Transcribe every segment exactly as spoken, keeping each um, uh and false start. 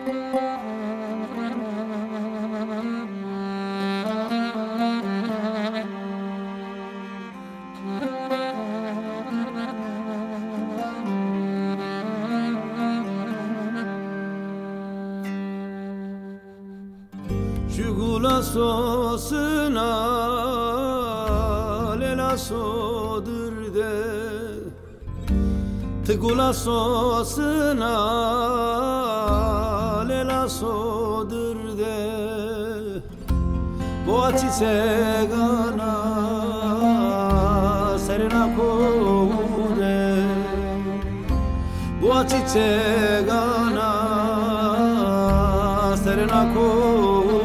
Jugula sosuna lela sodirde Tigula sosuna lela sodirde Boachi segana serena kude Boachi segana serena kude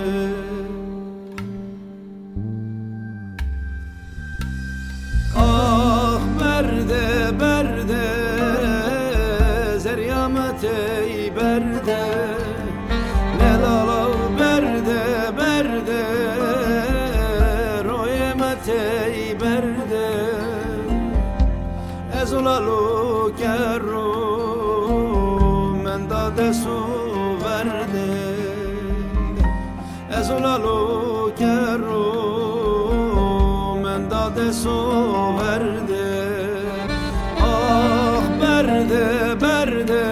Ey berde Nelalav berde berde Royemet ey berde Ezulalu kerru Mendade su verde Ezulalu kerru Mendade su verde Ah berde berde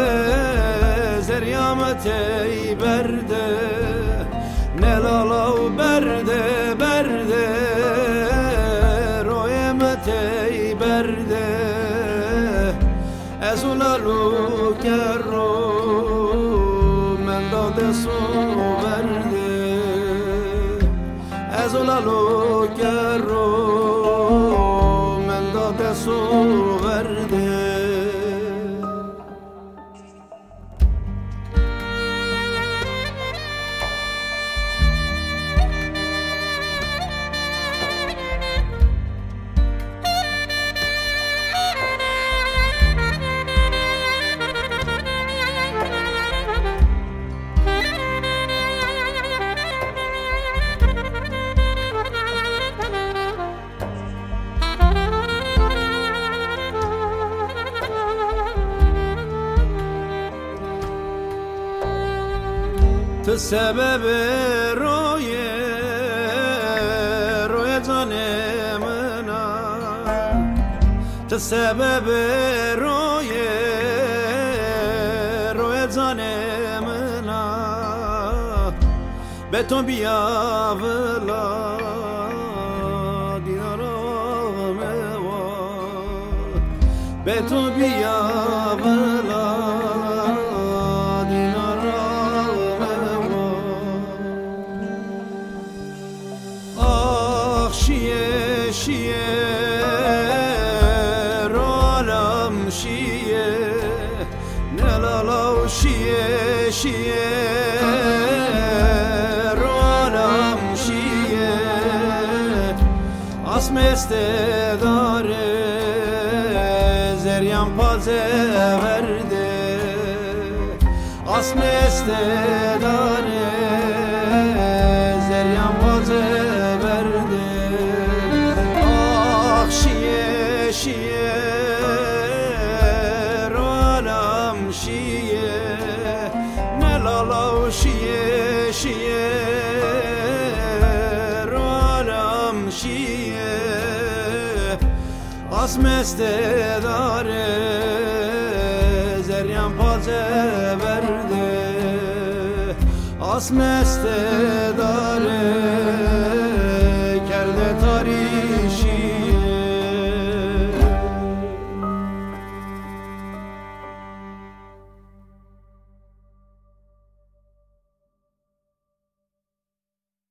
Ey berde Nelalav berde berde Royemet ey berde Ezulalu kerru Mendade su verde Ezulalu kerru Mendade su verde سبب روی روی جانمنا تو سبب روی روی جانمنا به تو بیا ولا دیارم به تو بیا ولا شیه شیه رولم شیه اسم استداره زریم پازه ورده اسم استداره زریم پازه ورده آخ شیه شیه رولم شیه نلالاو شیه شیه رولم شیه اسم استداره زریم پازه ورده اسم استداره